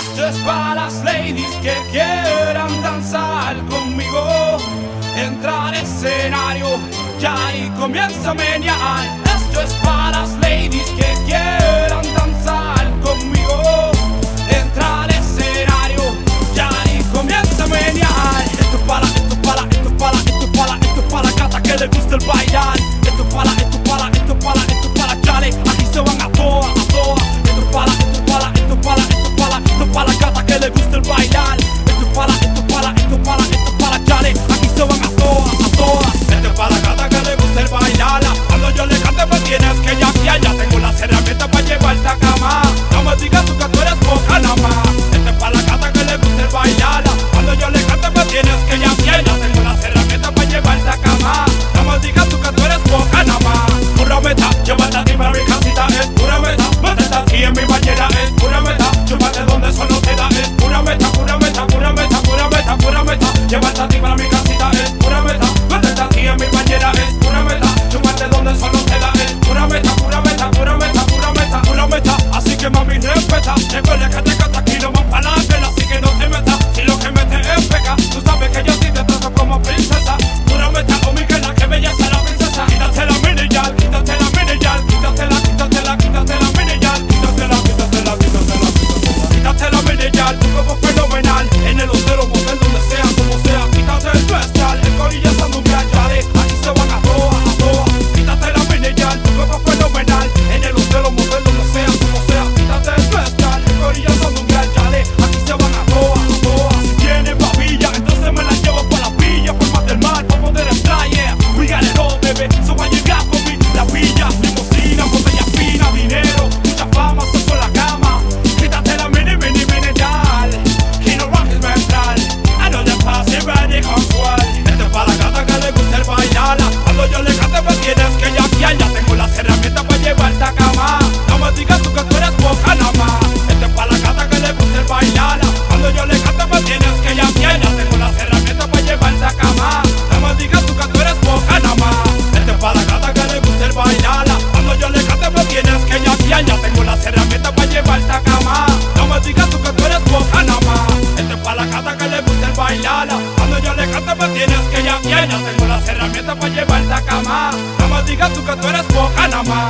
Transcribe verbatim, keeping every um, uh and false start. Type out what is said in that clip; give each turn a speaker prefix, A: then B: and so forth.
A: Esto es para las ladies que quieran danzar conmigo. Entra al escenario, ya ahí comienza a menear. Esto es para las ladies que quieran danzar conmigo. Entra al escenario, ya ahí comienza a menear. Esto es para, esto es para, esto es para, esto es para, esto es para la gata que le gusta el bailar. Esto es para, esto es para, esto es para, esto es para chale. Aquí se van a toa, a toa. Esto es para, esto es para, esto es para, esto es para, esto es para la gata que le gusta el bailar. Esto es para, esto es para, esto es para, esto es para chale. Aquí se van a toa, a toa. Esto es para la gata que le gusta el bailar. Cuando yo le cante me tienes que yaquear. Ya tengo las herramientas para llevarte a cama. No me digas tú que tú eres poca nada más. Esto es para la gata que le gusta el bailar. Cuando yo le cante me tienes que yaquear. Ya tengo las herramientas para llevarte a cama. No me digas tú que tú eres poca nada más. Pura meta, llévate a ti para mi casita. Es pura meta, métete aquí en mi bañera. Es pura meta, chúpate donde solo te da. Es pura meta, pura meta, pura meta, pura meta, pura meta. Llévate a ti para mi casita. Es pura meta, métete aquí en mi bañera. Es pura meta, chúpate donde solo te da. Es pura meta, pura meta, pura meta, pura meta, pura meta. Así que mami respeta. Recuerda que te canta aquí no más para la vela. Así que no te metas, si lo que metes es peca. Tú sabes que yo sí te trato como princesa. Pura meta, oh Miguela, que belleza la princesa. Quítate la mini yal, quítate la mini yal. Quítatela, quítatela, quítate la mini yal. Quítatela, quítatela, quítatela, quítatela. Quítate la mini yal, tu cuerpo fenomenal. En el hotel o motel, donde sea, como sea. Quítate el especial, el gorilla sandubial, yale. Aquí se van a toa, a toa. Quítate la mini yal, tu cuerpo fenomenal. En el hotel o motel, donde sea, como sea. Quítate el especial, el gorilla sandubial, yale. Aquí se van a toa, a toa. Si tiene babilla, entonces me la llevo pa' la villa. Por más del mar, pa' poder entrar, yeah. We got it all, baby, so why you got for me? La villa, limosina, botella fina, dinero, mucha fama, sexo en la cama. Quítate la mini, mini, mini, yal. Y no bajes mental. I know the pase ready, consual. Este es para la gata que le gusta el bailar. Cuando yo le cante me tienes que yaquear. Ya tengo las herramientas para llevarte a cama. No me digas tú que tú eres poca nada más. Este es para la gata que le gusta el bailar. Cuando yo le cante me tienes que yaquear. Ya tengo las herramientas para llevarte a cama. No me digas tú que tú eres poca nada más. Este es para la gata que le gusta el bailar. Cuando yo le cante me tienes que yaquear. Ya tengo las herramientas para llevarte a cama. No me digas tú que tú eres poca nada más. Este es para la gata que le gusta el bailar. Cuando yo le cante me tienes que yaquear. Ya tengo las herramientas para llevarte a cama. No me digas tú que tú eres poca nada más.